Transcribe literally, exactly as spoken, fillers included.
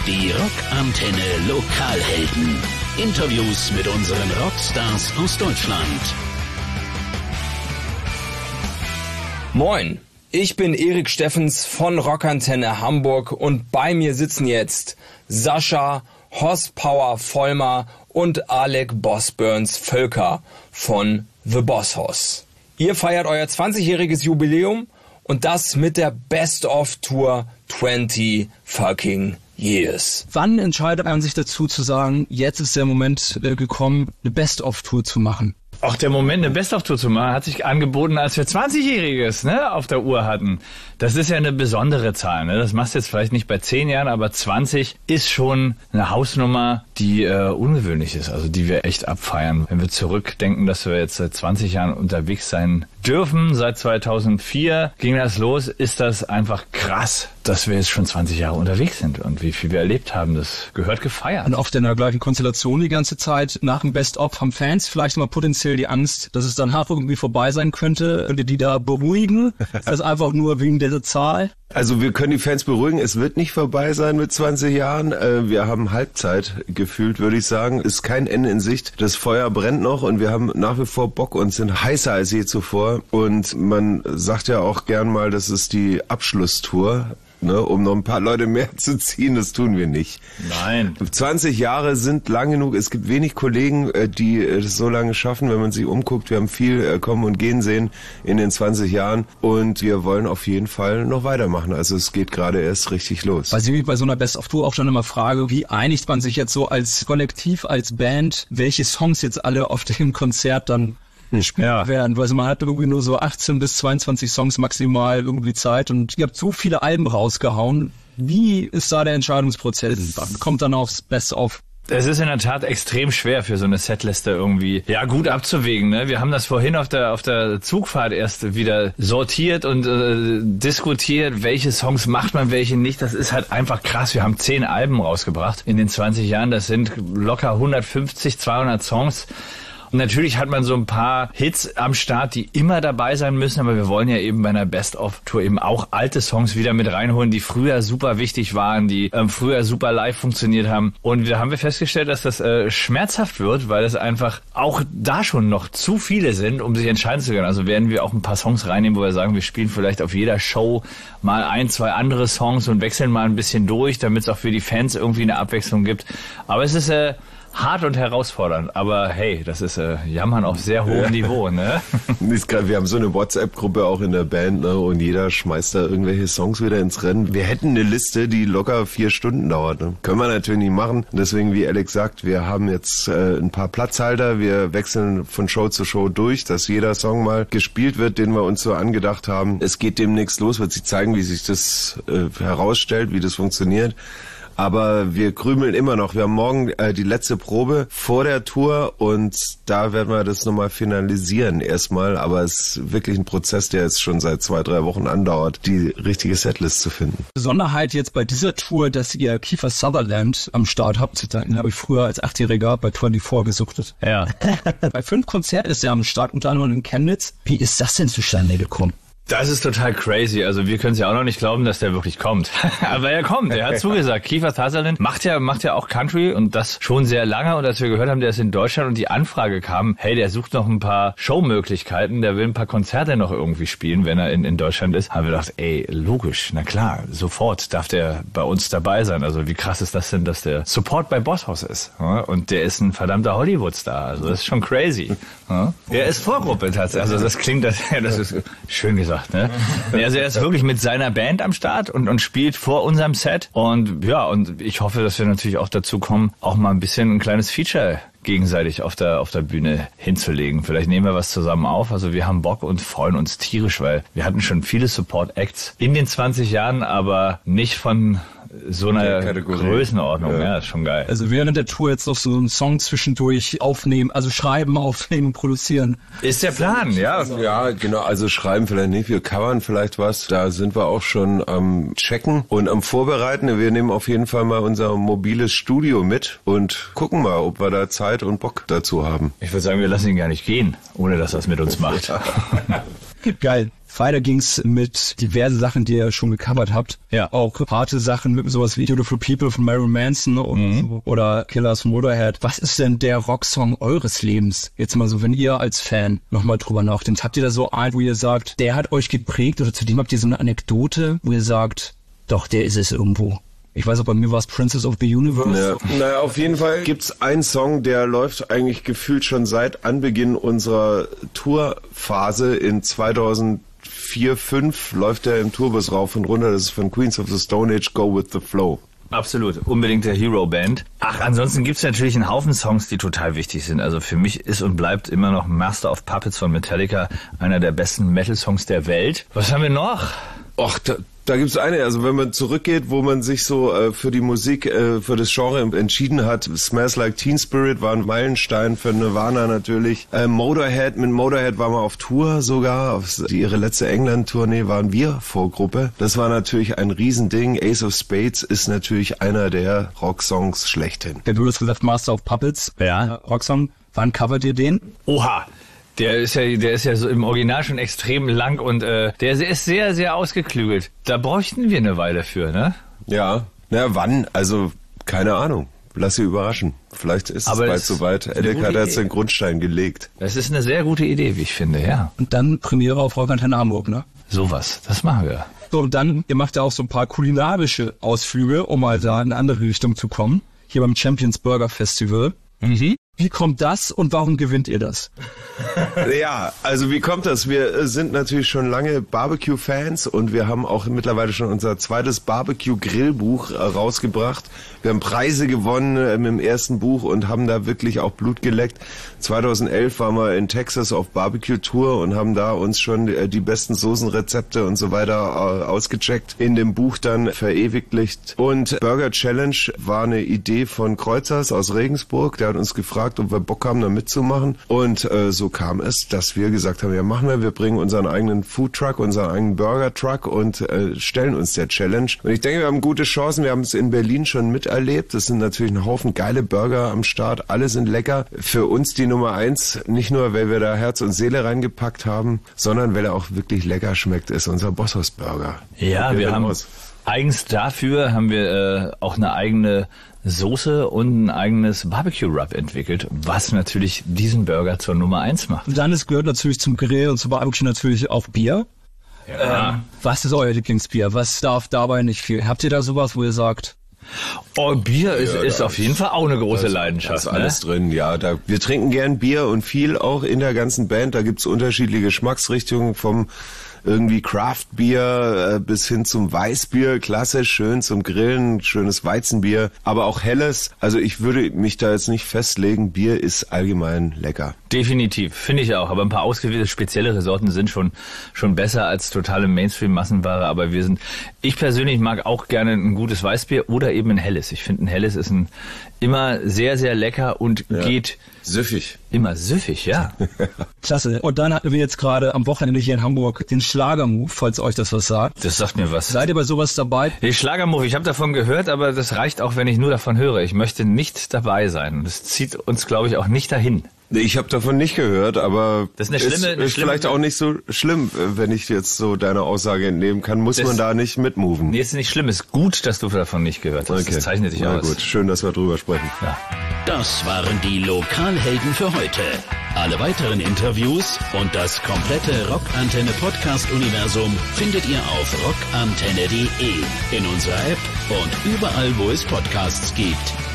Die Rockantenne Lokalhelden. Interviews mit unseren Rockstars aus Deutschland. Moin, ich bin Erik Steffens von Rockantenne Hamburg und bei mir sitzen jetzt Sascha Horsepower Vollmer und Alec Bossburns Völker von The Boss Hoss. Ihr feiert euer zwanzigjähriges Jubiläum und das mit der Best-of-Tour twenty fucking years. Wann entscheidet man sich dazu zu sagen, jetzt ist der Moment äh, gekommen, eine Best-of-Tour zu machen? Auch der Moment, eine Best-of-Tour zu machen, hat sich angeboten, als wir zwanzigjähriges ne, auf der Uhr hatten. Das ist ja eine besondere Zahl. Ne? Das machst du jetzt vielleicht nicht bei zehn Jahren, aber zwanzig ist schon eine Hausnummer, die äh, ungewöhnlich ist, also die wir echt abfeiern. Wenn wir zurückdenken, dass wir jetzt seit zwanzig Jahren unterwegs sein dürfen, seit zweitausendvier ging das los, ist das einfach krass, dass wir jetzt schon zwanzig Jahre unterwegs sind und wie viel wir erlebt haben. Das gehört gefeiert. Und oft in der gleichen Konstellation die ganze Zeit. Nach dem Best-of haben Fans vielleicht mal potenziell die Angst, dass es dann hart irgendwie vorbei sein könnte, die da beruhigen. Also einfach nur wegen dieser Zahl. Also wir können die Fans beruhigen, es wird nicht vorbei sein mit zwanzig Jahren. Wir haben Halbzeit gefühlt, würde ich sagen. Es ist kein Ende in Sicht. Das Feuer brennt noch und wir haben nach wie vor Bock und sind heißer als je zuvor. Und man sagt ja auch gern mal, das ist die Abschlusstour. Ne, um noch ein paar Leute mehr zu ziehen, das tun wir nicht. Nein. zwanzig Jahre sind lang genug. Es gibt wenig Kollegen, die das so lange schaffen, wenn man sich umguckt. Wir haben viel kommen und gehen sehen in den zwanzig Jahren und wir wollen auf jeden Fall noch weitermachen. Also es geht gerade erst richtig los. Weil ich mich bei so einer Best-of-Tour auch schon immer frage, wie einigt man sich jetzt so als Kollektiv, als Band, welche Songs jetzt alle auf dem Konzert dann ja. werden, weil man hat irgendwie nur so achtzehn bis zweiundzwanzig Songs maximal irgendwie Zeit und ihr habt so viele Alben rausgehauen. Wie ist da der Entscheidungsprozess? Kommt dann aufs Best-of? Es ist in der Tat extrem schwer für so eine Setliste irgendwie, ja, gut abzuwägen, ne? Wir haben das vorhin auf der, auf der Zugfahrt erst wieder sortiert und äh, diskutiert, welche Songs macht man, welche nicht. Das ist halt einfach krass. Wir haben zehn Alben rausgebracht in den zwanzig Jahren. Das sind locker hundertfünfzig, zweihundert Songs. Und natürlich hat man so ein paar Hits am Start, die immer dabei sein müssen, aber wir wollen ja eben bei einer Best-of-Tour eben auch alte Songs wieder mit reinholen, die früher super wichtig waren, die ähm, früher super live funktioniert haben. Und da haben wir festgestellt, dass das äh, schmerzhaft wird, weil es einfach auch da schon noch zu viele sind, um sich entscheiden zu können. Also werden wir auch ein paar Songs reinnehmen, wo wir sagen, wir spielen vielleicht auf jeder Show mal ein, zwei andere Songs und wechseln mal ein bisschen durch, damit es auch für die Fans irgendwie eine Abwechslung gibt. Aber es ist äh, hart und herausfordernd, aber hey, das ist äh, Jammern auf sehr hohem ja. Niveau, ne? Wir haben so eine WhatsApp-Gruppe auch in der Band, ne? Und jeder schmeißt da irgendwelche Songs wieder ins Rennen. Wir hätten eine Liste, die locker vier Stunden dauert. Ne? Können wir natürlich nicht machen. Deswegen, wie Alex sagt, wir haben jetzt äh, ein paar Platzhalter. Wir wechseln von Show zu Show durch, dass jeder Song mal gespielt wird, den wir uns so angedacht haben. Es geht demnächst los, wird sich zeigen, wie sich das äh, herausstellt, wie das funktioniert. Aber wir krümeln immer noch. Wir haben morgen äh, die letzte Probe vor der Tour und da werden wir das nochmal finalisieren erstmal. Aber es ist wirklich ein Prozess, der jetzt schon seit zwei, drei Wochen andauert, die richtige Setlist zu finden. Besonderheit jetzt bei dieser Tour, dass ihr Kiefer Sutherland am Start habt. Den habe ich früher als Achtjähriger bei vierundzwanzig gesuchtet. Ja. Bei fünf Konzerten ist er am Start, unter anderem in Chemnitz. Wie ist das denn zustande gekommen? Das ist total crazy. Also wir können es ja auch noch nicht glauben, dass der wirklich kommt. Aber er kommt, er hat zugesagt. Kiefer Sutherland macht ja, macht ja auch Country und das schon sehr lange. Und als wir gehört haben, der ist in Deutschland und die Anfrage kam, hey, der sucht noch ein paar Showmöglichkeiten, der will ein paar Konzerte noch irgendwie spielen, wenn er in, in Deutschland ist. Haben wir gedacht, ey, logisch, na klar, sofort darf der bei uns dabei sein. Also wie krass ist das denn, dass der Support bei Boss Hoss ist? Und der ist ein verdammter Hollywood-Star. Also das ist schon crazy. Er ist Vorgruppe tatsächlich. Also das klingt, das, das ist schön gesagt. Ne? Also er ist wirklich mit seiner Band am Start und, und spielt vor unserem Set und ja, und ich hoffe, dass wir natürlich auch dazu kommen, auch mal ein bisschen ein kleines Feature gegenseitig auf der auf der Bühne hinzulegen. Vielleicht nehmen wir was zusammen auf. Also wir haben Bock und freuen uns tierisch, weil wir hatten schon viele Support-Acts in den zwanzig Jahren, aber nicht von so einer Größenordnung. Ja. ja, ist schon geil. Also während der Tour jetzt noch so einen Song zwischendurch aufnehmen, also schreiben, aufnehmen, produzieren. Ist der Plan, ja. Ja, genau, also schreiben vielleicht nicht, wir covern vielleicht was. Da sind wir auch schon am Checken und am Vorbereiten. Wir nehmen auf jeden Fall mal unser mobiles Studio mit und gucken mal, ob wir da Zeit und Bock dazu haben. Ich würde sagen, wir lassen ihn gar nicht gehen, ohne dass er es mit uns macht. Geil. Weiter ging's mit diverse Sachen, die ihr schon gecovert habt. Ja. Auch harte Sachen mit sowas wie Beautiful People von Marilyn Manson und Mhm. so, oder Killers von Motorhead. Was ist denn der Rocksong eures Lebens? Jetzt mal so, wenn ihr als Fan nochmal drüber nachdenkt. Habt ihr da so einen, wo ihr sagt, der hat euch geprägt, oder zu dem habt ihr so eine Anekdote, wo ihr sagt, doch, der ist es irgendwo? Ich weiß auch, bei mir war es Princess of the Universe. Ja. Naja, auf jeden Fall gibt's einen Song, der läuft eigentlich gefühlt schon seit Anbeginn unserer Tourphase in zweitausendvier, fünf läuft der im Tourbus rauf und runter. Das ist von Queens of the Stone Age, Go With The Flow. Absolut, unbedingt der Hero-Band. Ach, ansonsten gibt's natürlich einen Haufen Songs, die total wichtig sind. Also für mich ist und bleibt immer noch Master of Puppets von Metallica einer der besten Metal-Songs der Welt. Was haben wir noch? Och, da, da gibt's eine, also wenn man zurückgeht, wo man sich so äh, für die Musik, äh, für das Genre entschieden hat, Smells Like Teen Spirit war ein Meilenstein für Nirvana natürlich. Äh, Motorhead, mit Motorhead waren wir auf Tour sogar, auf die, ihre letzte England-Tournee waren wir Vorgruppe. Das war natürlich ein Riesending. Ace of Spades ist natürlich einer der Rocksongs schlechthin. Der du hast gesagt, Master of Puppets. Ja. Rocksong. Wann covert ihr den? Oha! Der ist ja, der ist ja so im Original schon extrem lang und äh, der ist sehr, sehr ausgeklügelt. Da bräuchten wir eine Weile für, ne? Ja, na wann? Also, keine Ahnung. Lass sie überraschen. Vielleicht ist Aber es bald es soweit. ist eine Edek gute hat jetzt Idee. den Grundstein gelegt. Das ist eine sehr gute Idee, wie ich finde, ja. Und dann Premiere auf Rockantenne Hamburg, ne? Sowas, das machen wir. So, und dann, ihr macht ja auch so ein paar kulinarische Ausflüge, um mal da in eine andere Richtung zu kommen. Hier beim Champions Burger Festival. Mhm. Wie kommt das und warum gewinnt ihr das? Ja, also wie kommt das? Wir sind natürlich schon lange Barbecue-Fans und wir haben auch mittlerweile schon unser zweites Barbecue-Grillbuch äh, rausgebracht. Wir haben Preise gewonnen äh, im ersten Buch und haben da wirklich auch Blut geleckt. zweitausendelf waren wir in Texas auf Barbecue-Tour und haben da uns schon äh, die besten Soßenrezepte und so weiter äh, ausgecheckt, in dem Buch dann verewigt. Und Burger Challenge war eine Idee von Kreuzers aus Regensburg. Der hat uns gefragt, ob wir Bock haben, da mitzumachen. Und äh, so kam es, dass wir gesagt haben, ja machen wir, wir bringen unseren eigenen Foodtruck, unseren eigenen Burger-Truck und äh, stellen uns der Challenge. Und ich denke, wir haben gute Chancen. Wir haben es in Berlin schon miterlebt. Es sind natürlich ein Haufen geile Burger am Start. Alle sind lecker. Für uns die Nummer eins, nicht nur, weil wir da Herz und Seele reingepackt haben, sondern weil er auch wirklich lecker schmeckt, ist unser Bosshaus Burger. Ja, Probiert wir ihn haben aus. eigens dafür haben wir äh, auch eine eigene Soße und ein eigenes Barbecue-Rub entwickelt, was natürlich diesen Burger zur Nummer eins macht. Und dann ist, gehört natürlich zum Grill und zum Barbecue natürlich auch Bier. Ja. Ähm, was ist euer Lieblingsbier? Was darf dabei nicht viel? Habt ihr da sowas, wo ihr sagt, Oh, Bier ist, Ja, ist da auf jeden Fall auch eine große Da Leidenschaft. ist alles ne? drin, ja. Da, wir trinken gern Bier und viel auch in der ganzen Band. Da gibt's unterschiedliche Geschmacksrichtungen vom irgendwie Craft-Bier äh, bis hin zum Weißbier, klassisch, schön zum Grillen, schönes Weizenbier, aber auch helles. Also ich würde mich da jetzt nicht festlegen. Bier ist allgemein lecker. Definitiv, finde ich auch. Aber ein paar ausgewählte spezielle Resorten sind schon schon besser als totale Mainstream-Massenware. Aber wir sind, ich persönlich mag auch gerne ein gutes Weißbier oder eben ein helles. Ich finde, ein helles ist ein immer sehr, sehr lecker und Ja. geht Süffig. immer süffig, ja. klasse. Und dann hatten wir jetzt gerade am Wochenende hier in Hamburg den Schlagermove, falls euch das was sagt. Das sagt mir was. Seid ihr bei sowas dabei? Die Schlagermove, ich habe davon gehört, aber das reicht auch, wenn ich nur davon höre. Ich möchte nicht dabei sein. Das zieht uns, glaube ich, auch nicht dahin. Ich habe davon nicht gehört, aber Das ist eine schlimme- ist, eine ist schlimme- vielleicht auch nicht so schlimm, wenn ich jetzt so deine Aussage entnehmen kann. Muss Das- man da nicht mitmoven? Nee, ist nicht schlimm. Ist gut, dass du davon nicht gehört hast. Das zeichnet dich Na aus. gut, schön, dass wir drüber sprechen. Ja. Das waren die Lokalhelden für heute. Alle weiteren Interviews und das komplette Rockantenne Podcast-Universum findet ihr auf rockantenne punkt de, in unserer App und überall, wo es Podcasts gibt.